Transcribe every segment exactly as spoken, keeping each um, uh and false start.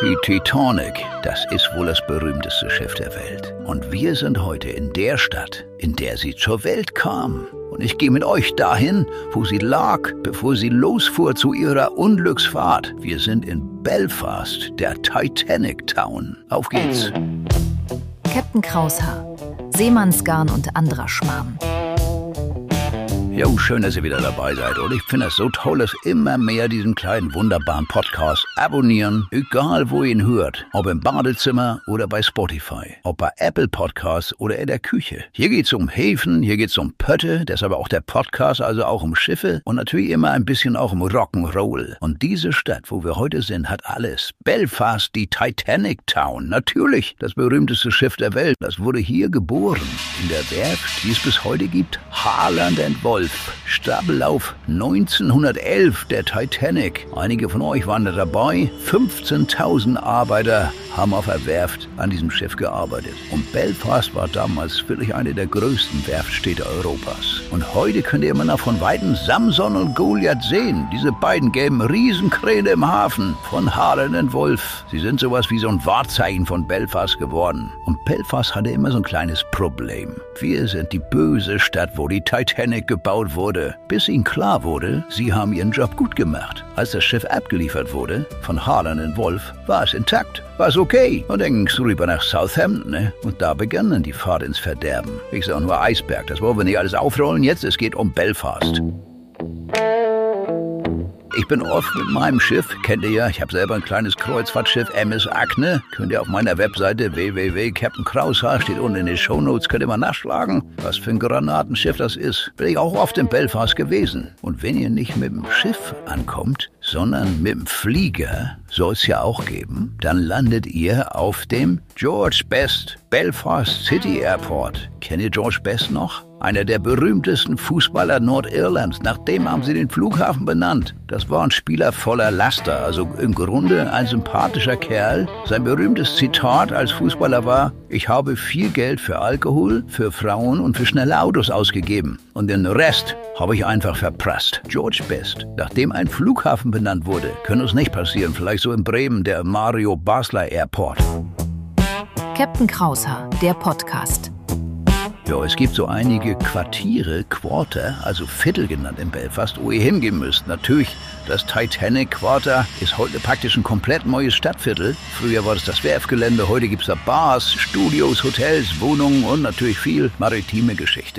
Die Titanic, das ist wohl das berühmteste Schiff der Welt. Und wir sind heute in der Stadt, in der sie zur Welt kam. Und ich gehe mit euch dahin, wo sie lag, bevor sie losfuhr zu ihrer Unglücksfahrt. Wir sind in Belfast, der Titanic Town. Auf geht's. Captain Kraushaar, Seemannsgarn und anderer Schmarrn. Jo, schön, dass ihr wieder dabei seid. Und ich finde es so toll, dass immer mehr diesen kleinen, wunderbaren Podcast abonnieren. Egal, wo ihr ihn hört. Ob im Badezimmer oder bei Spotify. Ob bei Apple Podcasts oder in der Küche. Hier geht's um Häfen, hier geht's um Pötte. Deshalb auch der Podcast, also auch um Schiffe. Und natürlich immer ein bisschen auch um Rock'n'Roll. Und diese Stadt, wo wir heute sind, hat alles. Belfast, die Titanic Town. Natürlich, das berühmteste Schiff der Welt. Das wurde hier geboren. In der Werft, die es bis heute gibt. Harland and Wolff. Stapellauf neunzehnhundertelf, der Titanic. Einige von euch waren da dabei. fünfzehntausend Arbeiter haben auf der Werft an diesem Schiff gearbeitet. Und Belfast war damals wirklich eine der größten Werftstädte Europas. Und heute könnt ihr immer noch von Weitem Samson und Goliath sehen. Diese beiden gelben Riesenkräne im Hafen von Harland and Wolff. Sie sind sowas wie so ein Wahrzeichen von Belfast geworden. Und Belfast hatte immer so ein kleines Problem. Wir sind die böse Stadt, wo die Titanic gebaut wurde, bis ihnen klar wurde, sie haben ihren Job gut gemacht. Als das Schiff abgeliefert wurde von Harland and Wolff, war es intakt, war es okay. Und dann ging es rüber nach Southampton, ne? Und da begann dann die Fahrt ins Verderben. Ich sage nur Eisberg, das wollen wir nicht alles aufrollen jetzt, es geht um Belfast. Ich bin oft mit meinem Schiff, kennt ihr ja, ich habe selber ein kleines Kreuzfahrtschiff, M S Agne. Könnt ihr auf meiner Webseite w w w punkt captain kraushaar, steht unten in den Shownotes, könnt ihr mal nachschlagen, was für ein Granatenschiff das ist. Bin ich auch oft in Belfast gewesen. Und wenn ihr nicht mit dem Schiff ankommt, sondern mit dem Flieger, soll es ja auch geben, dann landet ihr auf dem George Best Belfast City Airport. Kennt ihr George Best noch? Einer der berühmtesten Fußballer Nordirlands. Nach dem haben sie den Flughafen benannt. Das war ein Spieler voller Laster, also im Grunde ein sympathischer Kerl. Sein berühmtes Zitat als Fußballer war: Ich habe viel Geld für Alkohol, für Frauen und für schnelle Autos ausgegeben. Und den Rest habe ich einfach verprasst. George Best. Nachdem ein Flughafen benannt wurde, könnte es nicht passieren. Vielleicht so in Bremen, der Mario Basler Airport. Captain Kraushaar, der Podcast. Ja, es gibt so einige Quartiere, Quarter, also Viertel genannt in Belfast, wo ihr hingehen müsst. Natürlich, das Titanic Quarter ist heute praktisch ein komplett neues Stadtviertel. Früher war das das Werftgelände, heute gibt es da Bars, Studios, Hotels, Wohnungen und natürlich viel maritime Geschichte.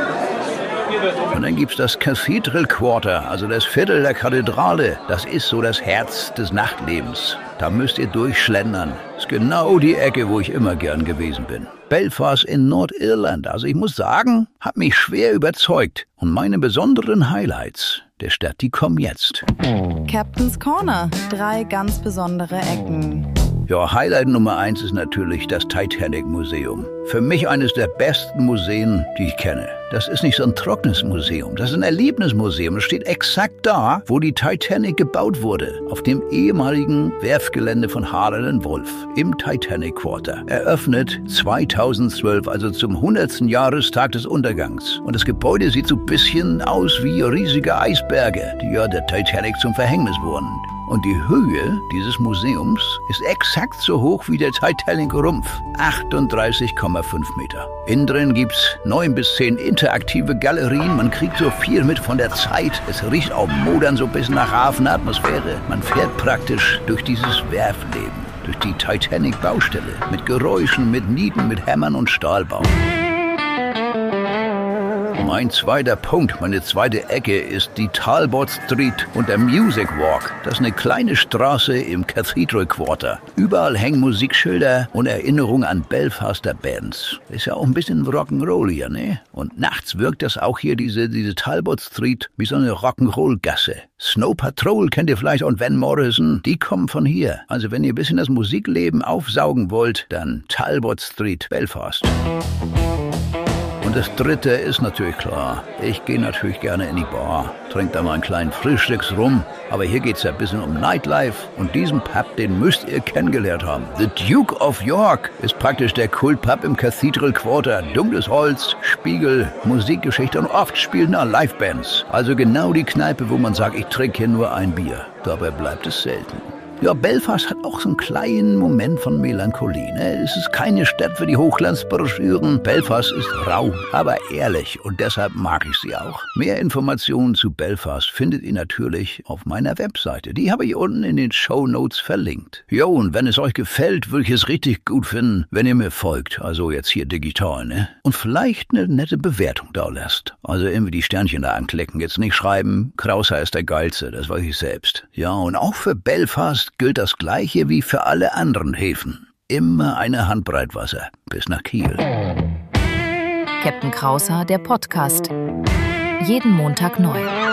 Und dann gibt's das Cathedral Quarter, also das Viertel der Kathedrale. Das ist so das Herz des Nachtlebens. Da müsst ihr durchschlendern. Das ist genau die Ecke, wo ich immer gern gewesen bin. Belfast in Nordirland. Also ich muss sagen, hat mich schwer überzeugt. Und meine besonderen Highlights der Stadt, die kommen jetzt. Captain's Corner. Drei ganz besondere Ecken. Ja, Highlight Nummer eins ist natürlich das Titanic Museum. Für mich eines der besten Museen, die ich kenne. Das ist nicht so ein trockenes Museum, das ist ein Erlebnismuseum. Es steht exakt da, wo die Titanic gebaut wurde. Auf dem ehemaligen Werftgelände von Harland and Wolff im Titanic Quarter. Eröffnet zweitausendzwölf, also zum hundertsten Jahrestag des Untergangs. Und das Gebäude sieht so ein bisschen aus wie riesige Eisberge, die ja der Titanic zum Verhängnis wurden. Und die Höhe dieses Museums ist exakt so hoch wie der Titanic-Rumpf, achtunddreißig Komma fünf Meter. Innen drin gibt's neun bis zehn interaktive Galerien. Man kriegt so viel mit von der Zeit. Es riecht auch modern so ein bisschen nach Hafenatmosphäre. Man fährt praktisch durch dieses Werftleben, durch die Titanic-Baustelle, mit Geräuschen, mit Nieten, mit Hämmern und Stahlbau. Mein zweiter Punkt, meine zweite Ecke ist die Talbot Street und der Music Walk. Das ist eine kleine Straße im Cathedral Quarter. Überall hängen Musikschilder und Erinnerungen an Belfaster Bands. Ist ja auch ein bisschen Rock'n'Roll hier, ne? Und nachts wirkt das auch hier, diese, diese Talbot Street, wie so eine Rock'n'Roll-Gasse. Snow Patrol kennt ihr vielleicht und Van Morrison, die kommen von hier. Also wenn ihr ein bisschen das Musikleben aufsaugen wollt, dann Talbot Street, Belfast. Und das dritte ist natürlich klar. Ich gehe natürlich gerne in die Bar, trinke da mal einen kleinen Frühstücksrum. Aber hier geht's ja ein bisschen um Nightlife. Und diesen Pub, den müsst ihr kennengelernt haben. The Duke of York ist praktisch der Kultpub im Cathedral Quarter. Dunkles Holz, Spiegel, Musikgeschichte und oft spielen da Livebands. Also genau die Kneipe, wo man sagt, ich trinke hier nur ein Bier. Dabei bleibt es selten. Ja, Belfast hat auch so einen kleinen Moment von Melancholie. Ne? Es ist keine Stadt für die Hochglanzbroschüren. Belfast ist rau, aber ehrlich und deshalb mag ich sie auch. Mehr Informationen zu Belfast findet ihr natürlich auf meiner Webseite. Die habe ich unten in den Shownotes verlinkt. Jo, und wenn es euch gefällt, würde ich es richtig gut finden, wenn ihr mir folgt. Also jetzt hier digital, ne? Und vielleicht eine nette Bewertung da lasst. Also irgendwie die Sternchen da anklicken. Jetzt nicht schreiben, Kraushaar ist der Geilste, das weiß ich selbst. Ja, und auch für Belfast gilt das Gleiche wie für alle anderen Häfen. Immer eine Handbreit Wasser bis nach Kiel. Captain Kraushaar, der Podcast. Jeden Montag neu.